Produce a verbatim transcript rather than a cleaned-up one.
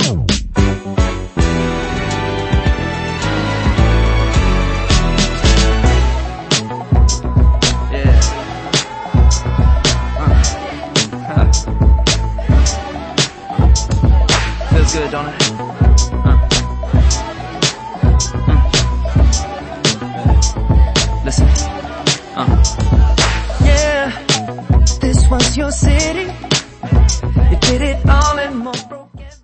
Feels good, don't it? Uh. Mm. Listen. Uh. Yeah, this was your city. You did it all in more.